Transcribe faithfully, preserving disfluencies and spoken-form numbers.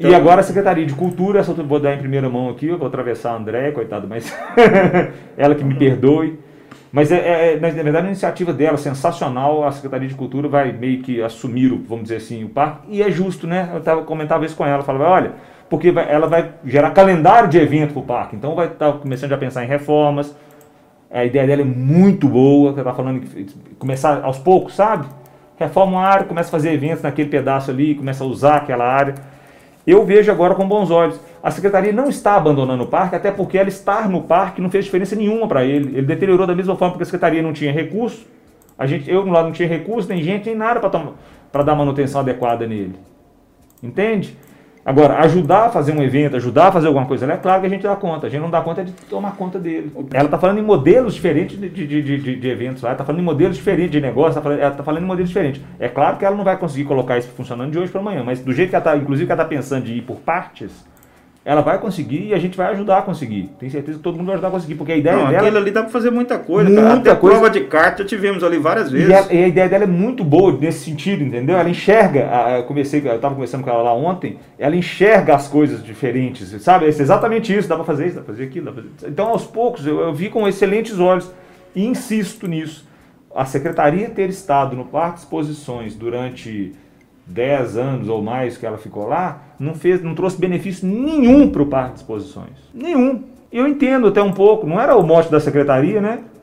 Então... E agora a Secretaria de Cultura, essa eu vou dar em primeira mão aqui, eu vou atravessar a André, coitado, mas ela que me perdoe. Mas é, é, na verdade, a iniciativa dela, sensacional, a Secretaria de Cultura vai meio que assumir, o, vamos dizer assim, o parque, e é justo, né? Eu tava, comentava isso com ela, falava, olha, porque vai, ela vai gerar calendário de evento para o parque, então vai estar tá começando a pensar em reformas, a ideia dela é muito boa, que ela está falando, começar aos poucos, sabe? Reforma uma área, começa a fazer eventos naquele pedaço ali, começa a usar aquela área. Eu vejo agora com bons olhos. A Secretaria não está abandonando o parque, até porque ela estar no parque não fez diferença nenhuma para ele. Ele deteriorou da mesma forma porque a Secretaria não tinha recurso. A gente, eu lá não tinha recurso, nem gente, nem nada para dar manutenção adequada nele. Entende? Agora, ajudar a fazer um evento, ajudar a fazer alguma coisa, é claro que a gente dá conta. A gente não dá conta de tomar conta dele. Ela está falando em modelos diferentes de, de, de, de, de eventos, ela está falando em modelos diferentes de negócio, ela está falando em modelos diferentes. É claro que ela não vai conseguir colocar isso funcionando de hoje para amanhã, mas do jeito que ela está, inclusive que ela está pensando de ir por partes, ela vai conseguir e a gente vai ajudar a conseguir. Tenho certeza que todo mundo vai ajudar a conseguir, porque a ideia não, dela... aquilo ali dá para fazer muita coisa, muita cara. Até coisa. Prova de carta tivemos ali várias vezes. E a, e a ideia dela é muito boa nesse sentido, entendeu? Ela enxerga, eu comecei, eu estava conversando com ela lá ontem, ela enxerga as coisas diferentes, sabe? É exatamente isso, dá para fazer isso, dá para fazer aquilo, dá pra fazer... Então, aos poucos, eu, eu vi com excelentes olhos e insisto nisso. A Secretaria ter estado no Parque de Exposições durante dez anos ou mais que ela ficou lá, não, fez, não trouxe benefício nenhum para o Parque de Exposições. Nenhum. Eu entendo até um pouco, não era o mote da Secretaria, né?